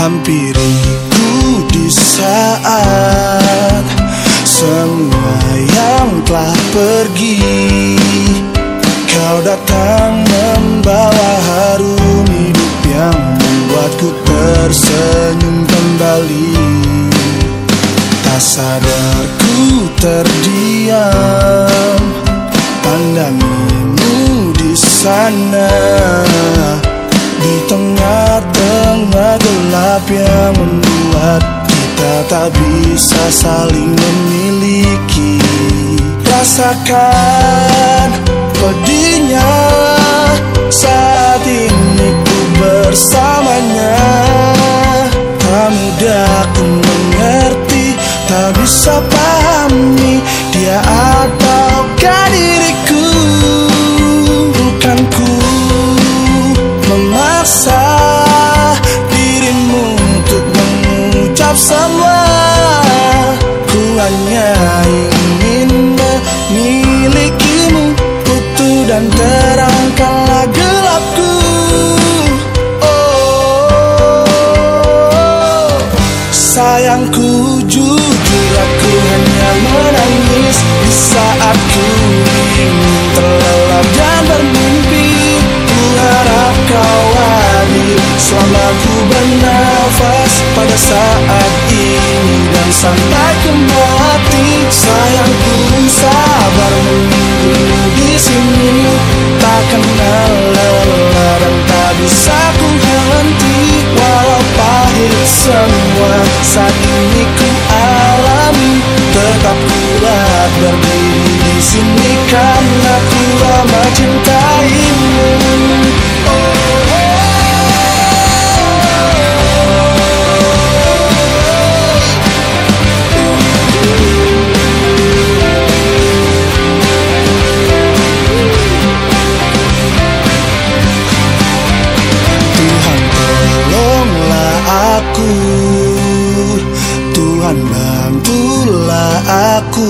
Hampiriku di saat semua yang telah pergi. Kau datang membawa harum hidup yang membuatku tersenyum kembali. Tak sadar ku terdiam pandangimu di sana, di tengah-tengah gelap yang membuat kita tak bisa saling memiliki. Rasakan pedihnya saat ini ku bersamanya. Tak mudah ku mengerti, tak bisa pahami dia ataukah diriku. Bukan ku memaksa dirimu untuk mengucap semua. Ku hanya ingin memilikimu, utuh dan terangkanlah gelapku. Oh, sayangku, jujur aku hanya menangis di saat ku ingin terlelap dan bermimpi. Ku harap kau hadir selama ku bernafas pada saat ini dan sampai ku mati. Sayangku, sabar menunggu di sini, tak kenal lelah dan tak bisa ku henti. Walau pahit semua saat ini ku alami, tetap kuat berdiri di sini karena ku lama cintaimu. Tuhan, bantulah aku.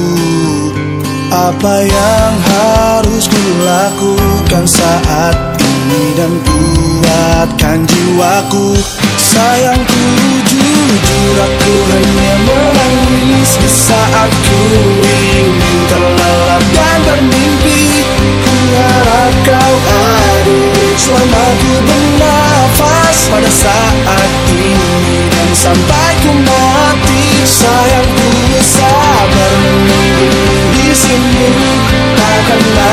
Apa yang harus ku lakukan saat ini dan kuatkan jiwaku. Sayangku, jujur aku hanya menangis di saat ku ingin terlelap dan bermimpi. Ku harap kau hadir selama ku bernafas pada saat ini dan sampai ku mati. Sayangku, sabar menunggu di sini, takkanlah